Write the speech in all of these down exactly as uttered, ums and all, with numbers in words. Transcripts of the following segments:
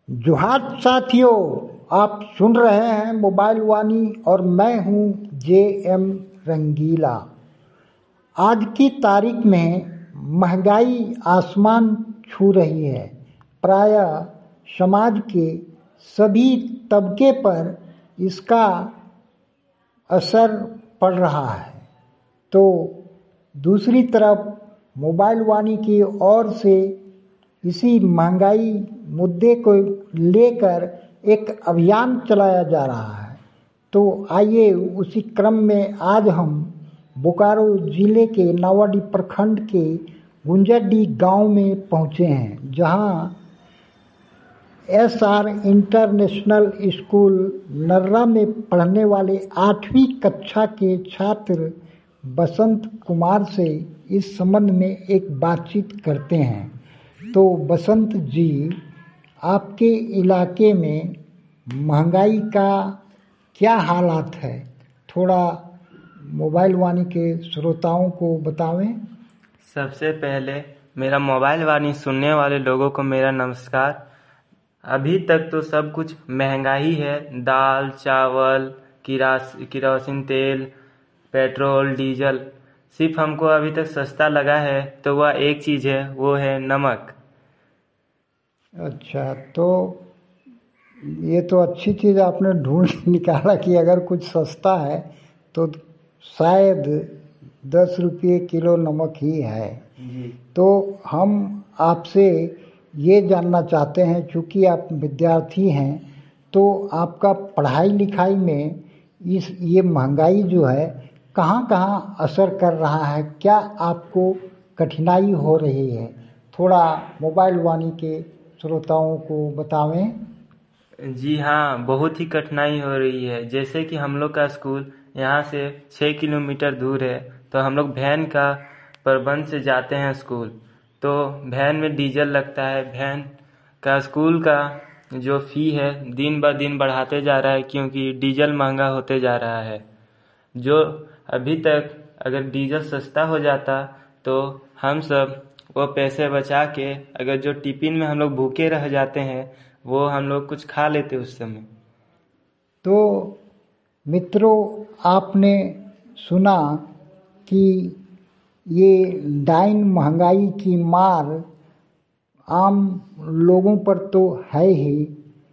जोहार साथियों, आप सुन रहे हैं मोबाइल वाणी और मैं हूं जे एम रंगीला। आज की तारीख में महंगाई आसमान छू रही है। प्रायः समाज के सभी तबके पर इसका असर पड़ रहा है। तो दूसरी तरफ मोबाइल वाणी की ओर से इसी महंगाई मुद्दे को लेकर एक अभियान चलाया जा रहा है। तो आइए उसी क्रम में आज हम बोकारो जिले के नावाडीह प्रखंड के गुंजरडीह गांव में पहुंचे हैं, जहां S R international school Narra में पढ़ने वाले आठवीं कक्षा के छात्र बसंत कुमार से इस संबंध में एक बातचीत करते हैं। तो बसंत जी, आपके इलाके में महंगाई का क्या हालात है, थोड़ा मोबाइल वाणी के श्रोताओं को बतावें। सबसे पहले मेरा मोबाइल वाणी सुनने वाले लोगों को मेरा नमस्कार। अभी तक तो सब कुछ महंगा ही है। दाल, चावल, किरास किरोसिन तेल, पेट्रोल, डीजल। सिर्फ हमको अभी तक सस्ता लगा है तो वह एक चीज़ है, वो है नमक। अच्छा, तो ये तो अच्छी चीज़ आपने ढूंढ निकाला कि अगर कुछ सस्ता है तो शायद दस रुपये किलो नमक ही है। तो हम आपसे ये जानना चाहते हैं, चूँकि आप विद्यार्थी हैं, तो आपका पढ़ाई लिखाई में इस ये महंगाई जो है कहाँ कहाँ असर कर रहा है, क्या आपको कठिनाई हो रही है, थोड़ा मोबाइल वाणी के श्रोताओं को बतावें। जी हाँ, बहुत ही कठिनाई हो रही है। जैसे कि हम लोग का स्कूल यहाँ से छः किलोमीटर दूर है, तो हम लोग वैन का प्रबंध से जाते हैं स्कूल। तो वैन में डीजल लगता है। वैन का स्कूल का जो फ़ी है दिन ब दिन बढ़ाते जा रहा है, क्योंकि डीजल महंगा होते जा रहा है। जो अभी तक अगर डीजल सस्ता हो जाता तो हम सब वो पैसे बचा के, अगर जो टिफिन में हम लोग भूखे रह जाते हैं वो हम लोग कुछ खा लेते उस समय। तो मित्रों, आपने सुना कि ये डाइन महंगाई की मार आम लोगों पर तो है ही,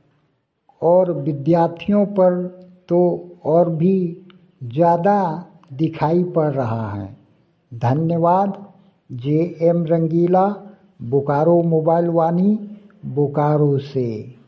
और विद्यार्थियों पर तो और भी ज़्यादा दिखाई पड़ रहा है। धन्यवाद। J M Rangila, Bokaro mobile Vaani, Bokaro से।